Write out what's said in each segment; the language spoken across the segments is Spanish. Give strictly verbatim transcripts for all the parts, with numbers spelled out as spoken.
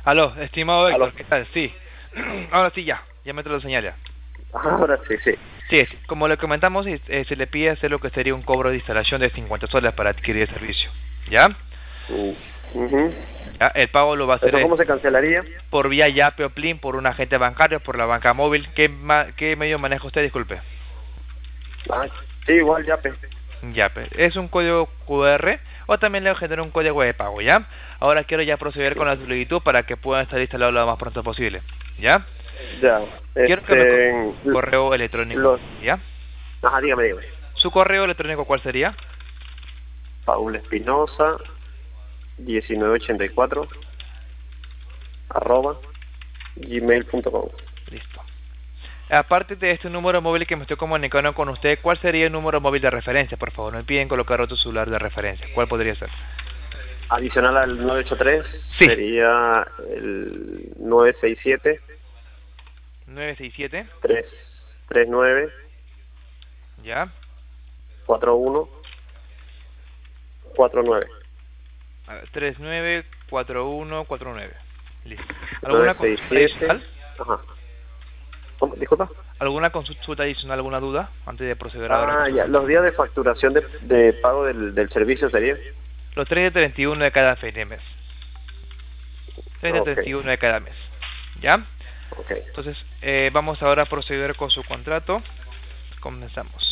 Aló, estimado Aló. Héctor, ¿qué tal? Sí. Ahora sí, ya. Ya me te lo señala. Ahora sí, sí. Sí, es- como le comentamos, es- eh, se le pide hacer lo que sería un cobro de instalación de cincuenta soles para adquirir el servicio. ¿Ya? Mm, ujú. Ya, el pago lo va a hacer ¿Eso eh, cómo se cancelaría? por vía Yape o Plin, por un agente bancario, por la banca móvil. ¿Qué, ma- qué medio maneja usted? Disculpe. Ah, sí, igual ya, pe. Yape. Es un código Q R o también le genera un código de pago, ¿ya? Ahora quiero ya proceder con la solicitud para que puedan estar instalados lo más pronto posible. ¿Ya? Ya. Quiero que me co- Este... correo electrónico, Los... ¿ya? Ajá, dígame, dígame. ¿Su correo electrónico cuál sería? Paul Espinosa, mil novecientos ochenta y cuatro, arroba, gmail punto com. Listo. Aparte de este número móvil que me estoy comunicando con usted, ¿cuál sería el número móvil de referencia? Por favor, no me piden colocar otro celular de referencia. ¿Cuál podría ser? Adicional al nueve ocho tres, Sí. sería el nueve seis siete, nueve seis siete, tres tres nueve, ¿ya? cuatro uno, cuatro nueve. A ver, tres nueve cuatro uno cuatro nueve. Listo. ¿Alguna nueve seis consulta siete. adicional? Ajá. ¿Cómo? Disculpa. ¿Alguna consulta adicional, alguna duda antes de proceder ahora con Ah, su ya. contrato? Los días de facturación de, de pago del, del servicio sería. Los tres de treinta y uno de cada fe- de mes. tres de Ok, treinta y uno de cada mes. ¿Ya? ok. Entonces, eh, vamos ahora a proceder con su contrato. Comenzamos.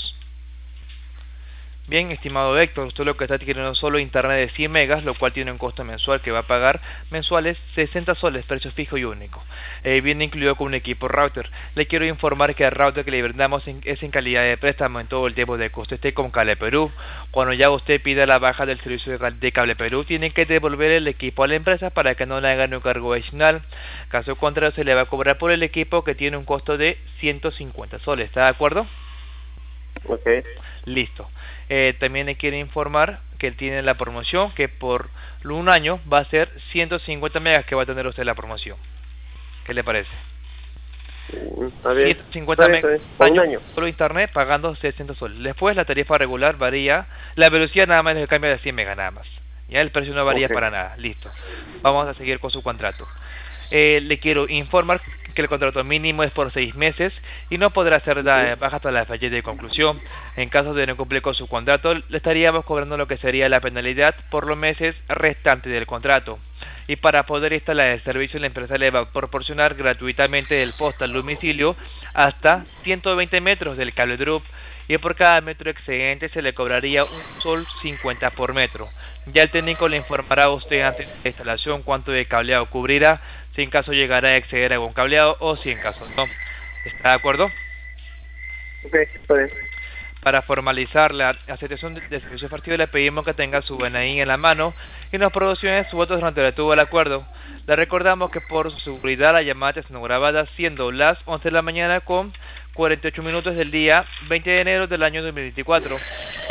Bien, estimado Héctor, usted lo que está adquiriendo es solo internet de cien megas, lo cual tiene un costo mensual que va a pagar mensuales sesenta soles, precio fijo y único. Eh, viene incluido con un equipo router. Le quiero informar que el router que le brindamos en- es en calidad de préstamo en todo el tiempo de que usted esté con Cable Perú. Cuando ya usted pida la baja del servicio de, cal- de Cable Perú, tiene que devolver el equipo a la empresa para que no le hagan un cargo adicional. Caso contrario, se le va a cobrar por el equipo que tiene un costo de ciento cincuenta soles. ¿Está de acuerdo? Ok. Listo. Eh, también le quiero informar que tiene la promoción que por un año va a ser ciento cincuenta megas que va a tener usted la promoción. ¿Qué le parece? Mm, Está bien. ciento Está cincuenta bien, está megas bien. por Por un año, año. solo internet pagando sesenta soles. Después la tarifa regular varía, la velocidad nada más le cambia de cien megas nada más. Ya el precio no varía Ok. para nada. Listo. Vamos a seguir con su contrato. Eh, le quiero informar que el contrato mínimo es por seis meses y no podrá ser da- baja hasta la fecha de conclusión. En caso de no cumplir con su contrato, le estaríamos cobrando lo que sería la penalidad por los meses restantes del contrato. Y para poder instalar el servicio, la empresa le va a proporcionar gratuitamente el poste al domicilio hasta ciento veinte metros del cable drop, y por cada metro excedente se le cobraría un sol cincuenta por metro. Ya el técnico le informará a usted antes de la instalación cuánto de cableado cubrirá, si en caso llegara a exceder algún cableado o si en caso no. ¿Está de acuerdo? Ok, está bien. Para formalizar la aceptación de de servicio partido, le pedimos que tenga su D N I en la mano y nos proporcione su voto durante el tuvo el acuerdo. Le recordamos que por su seguridad la llamada está siendo grabada siendo las once de la mañana con cuarenta y ocho minutos del día veinte de enero del año dos mil veinticuatro.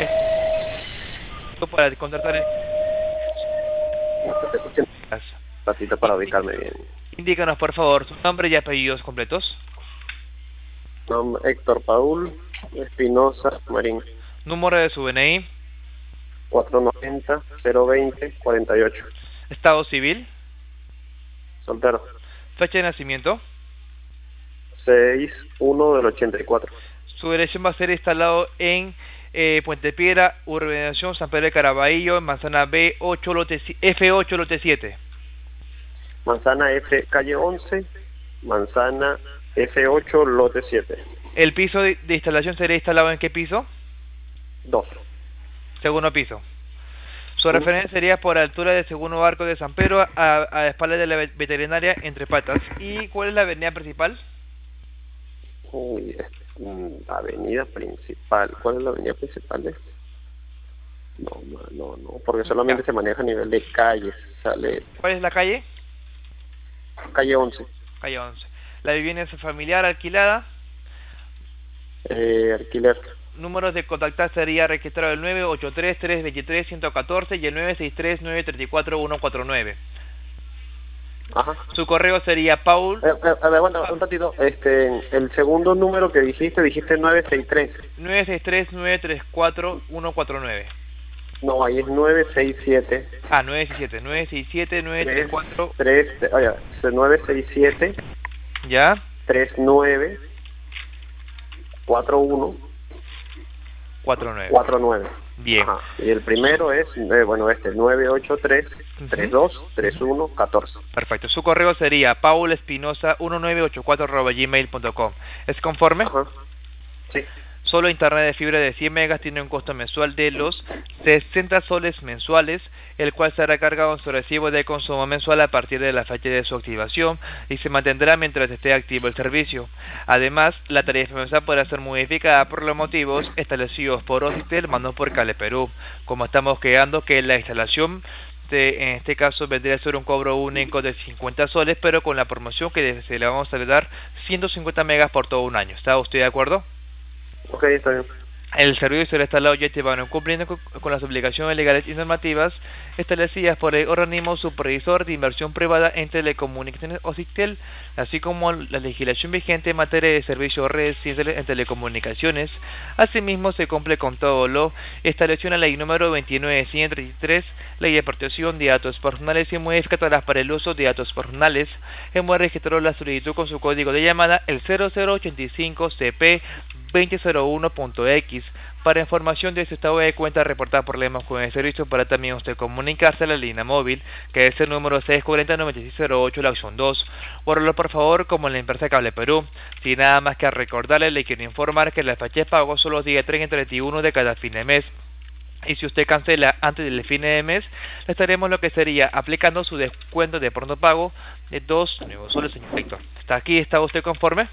Esto para contratar el... No te escuché un ratito para ubicarme bien. Indícanos por favor su nombre y apellidos completos. Nombre Héctor Paul Espinosa Marín. Número de su D N I. cuatrocientos noventa, cero veinte, cuarenta y ocho. Estado civil. Soltero. Fecha de nacimiento. seis uno del ochenta y cuatro. Su dirección va a ser instalado en eh, Puente Piedra, Urbanización San Pedro de Caraballo, Manzana B ocho, lote, F ocho, lote siete. Manzana F, calle once. Manzana F ocho, lote siete. ¿El piso de, de instalación sería instalado en qué piso? dos. Segundo piso. Su ¿Mm? referencia sería por altura del segundo arco de San Pedro a, a espaldas de la ve- veterinaria entre patas. ¿Y cuál es la avenida principal? Uy, es, mm, avenida principal. ¿Cuál es la avenida principal? de- No, no, no, no, porque solamente Ya. se maneja a nivel de calles. Sale ¿Cuál es la calle? calle once. Calle once. La vivienda es familiar alquilada. Eh, alquiler. Números de contactar sería registrado el nueve ocho tres, tres dos tres, uno uno cuatro y el nueve seis tres, nueve tres cuatro, uno cuatro nueve. Ajá. Su correo sería Paul Eh, eh, a ver, bueno, un ratito. Este, el segundo número que dijiste, dijiste nueve seis tres. nueve seis tres, nueve tres cuatro, uno cuatro nueve. No, ahí es nueve seis siete. Ah, nueve seis siete, nueve seis siete, nueve tres cuatro. tres, oye, nueve seis siete, ¿Ya? tres nueve, cuatro uno, cuatro nueve. cuatro nueve. Bien. Ajá. Y el primero es, eh, bueno, este, nueve ocho tres, tres dos, tres uno, catorce. Perfecto. Su correo sería paulespinosa uno nueve ocho cuatro arroba gmail punto com. ¿Es conforme? Ajá. Sí. Solo internet de fibra de cien megas tiene un costo mensual de los sesenta soles mensuales, el cual será cargado en su recibo de consumo mensual a partir de la fecha de su activación y se mantendrá mientras esté activo el servicio. Además, la tarifa mensual podrá ser modificada por los motivos establecidos por Ocitel, mando por Cable Perú. Como estamos quedando que la instalación de, en este caso vendría a ser un cobro único de cincuenta soles, pero con la promoción que se le vamos a dar ciento cincuenta megas por todo un año. ¿Está usted de acuerdo? Ok, está bien. El servicio será instalado y activado cumpliendo con, con las obligaciones legales y normativas establecidas por el organismo supervisor de inversión privada en telecomunicaciones Ocitel, así como la legislación vigente en materia de servicios residenciales en telecomunicaciones. Asimismo, se cumple con todo lo establecido en la ley número veintinueve mil ciento treinta y tres, ley de protección de datos personales y modificadoras para el uso de datos personales. Hemos registrado la solicitud con su código de llamada el cero cero ochenta y cinco C P veinte cero uno punto X. Para información de su estado de cuenta reportada problemas con el servicio, para también usted comunicarse a la línea móvil, que es el número seis cuatro cero nueve seis cero ocho, la opción dos. Bórralo por favor como en la empresa Cable Perú. Sin nada más que recordarle, le quiero informar que la fecha de pago son los días treinta y treinta y uno de cada fin de mes. Y si usted cancela antes del fin de mes, le estaremos lo que sería aplicando su descuento de pronto pago de dos nuevos soles, señor Víctor. ¿Está aquí? ¿Está usted conforme?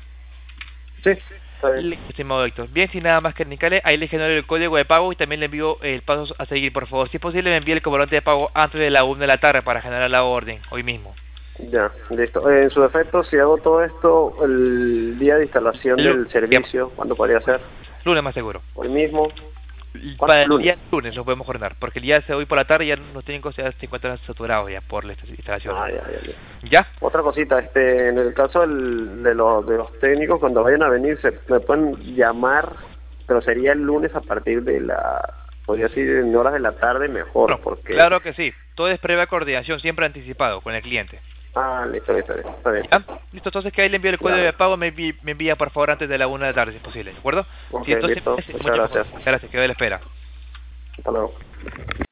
Sí. Listo, estimado Héctor. Bien, sin nada más que indicarle, ahí le genero el código de pago y también le envío el paso a seguir, por favor. Si es posible, me envíe el comprobante de pago antes de la una de la tarde para generar la orden, hoy mismo. Ya, listo. Eh, en su defecto, si hago todo esto, el día de instalación El, del servicio, ¿cuándo podría ser? Lunes más seguro. Hoy mismo. Para el lunes? día lunes lo podemos coordinar, porque el día de hoy por la tarde ya nos tienen que se encuentran saturados ya por la instalación. Ah, ya, ya, ya. ¿Ya? Otra cosita, este, en el caso del, de, los, de los técnicos, cuando vayan a venir, se me pueden llamar, pero sería el lunes a partir de la, podría decir, en horas de la tarde mejor, No, porque... Claro que sí, todo es previa coordinación, siempre anticipado con el cliente. Ah, listo, listo, listo, está bien. ¿Ya? Listo, entonces que ahí le envío el código Claro. de pago, me, envi- me envía por favor antes de la una de la tarde, si es posible, ¿de acuerdo? Ok, Sí, entonces, listo, muchas muchas gracias. Gracias, quedo a la espera. Hasta luego.